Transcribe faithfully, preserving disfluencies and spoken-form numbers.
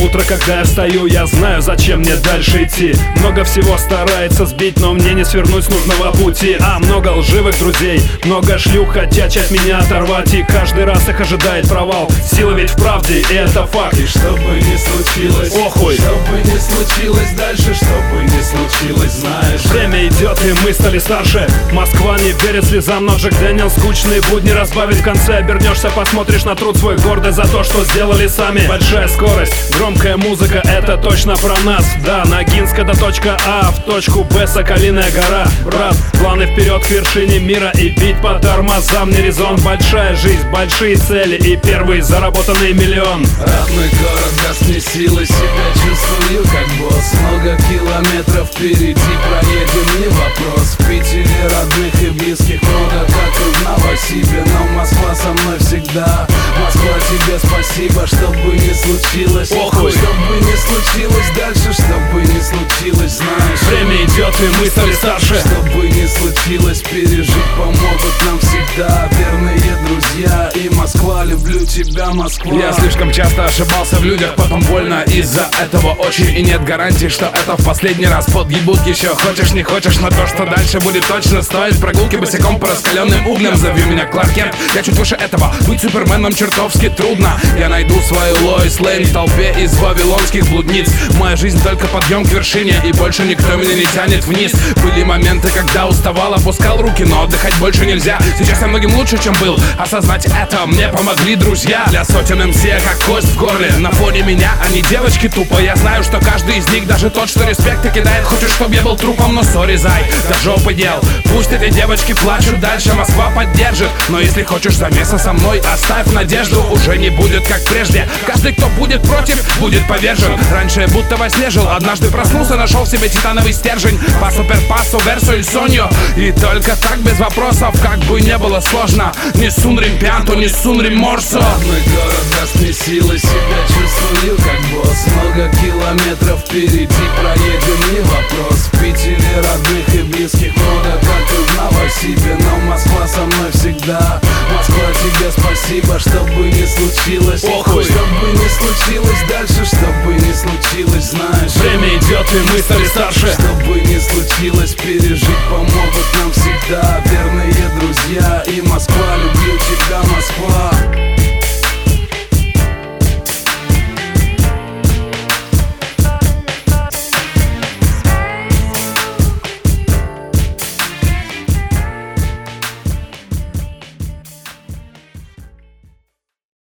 утро, когда я встаю, я знаю, зачем мне дальше идти. Много всего старается сбить, но мне не свернуть с нужного пути. А много лживых друзей, много шлюх хотят часть меня оторвать, и каждый раз их ожидает провал. Сила ведь в правде, и это факт. И что бы ни случилось, охуй, что бы ни случилось дальше, что бы ни случилось, знаешь, время идет, и мы стали старше. Москва не верит слезам, но Джек Дэниел скучные будни разбавить. В конце обернешься, посмотришь на труд свой, гордый за то, что сделали сами. Большая скорость, громкая музыка, это точно про нас. Да, Ногинска до точка А, в точку Б Соколиная гора. Брат, планы вперед к вершине мира, и бить по тормозам не резон. Большая жизнь, большие цели и первый заработанный миллион. Родной город даст мне силы, себя чувствую как босс. Много километров впереди проедем, не вопрос. В Питере родных и близких много, как и в Новосибе, но Москва со мной всегда. Москва, тебе спасибо, что бы ни случилось, охуй, что бы ни случилось дальше, что бы ни случилось, знаешь, время идет, и мы стали старше. Что бы ни случилось, пережить помогут нам всегда верные друзья. И Москва, люблю тебя, Москва. Я слишком часто ошибался в людях, потом больно из-за этого очень. И нет гарантии, что это в последний раз подъебут еще. Хочешь не хочешь, но то, что дальше будет точно стоить прогулки босиком по раскаленным углям. Зови меня Кларк Кент, я чуть выше этого. Быть суперменом чертовски трудно. Я найду свою Лоис Лейн в толпе из вавилонских блудниц. Моя жизнь только подъем к вершине, и больше никто меня не тянет вниз. Были моменты, когда уставал, опускал руки, но отдыхать больше нельзя. Сейчас я многим лучше, чем был. Осознать это мне помогли друзья. Для сотен МС я как кость в горле. На фоне меня они девочки тупо. Я знаю, что каждый из них, даже тот, что респекты кидает, хочет, чтобы я был трупом, но сори, зай, до жопы дел. Пусть эти девочки плачут дальше, Москва поддержит. Но если хочешь замеса со мной, оставь надежду. Уже не будет как прежде. Каждый, кто будет против, будет повержен. Раньше я будто во сне жил, однажды проснулся, нашел в себе титановый стержень. По суперпассу, версу и сонью. И только так без вопросов, как бы не было сложно. Не сун римпианту, не сун риморсу. Родной город даст мне силы, себя чувствую как босс. Много километров впереди проедем, не вопрос. В Питере родных и близких много, как и в Новосибе, но Москва со мной всегда. Москва, тебе спасибо, что бы ни случилось, охуй, что бы ни случилось дальше, что бы ни случилось, знаешь, время идет, и мы стали старше. Что бы ни случилось, пережить помогут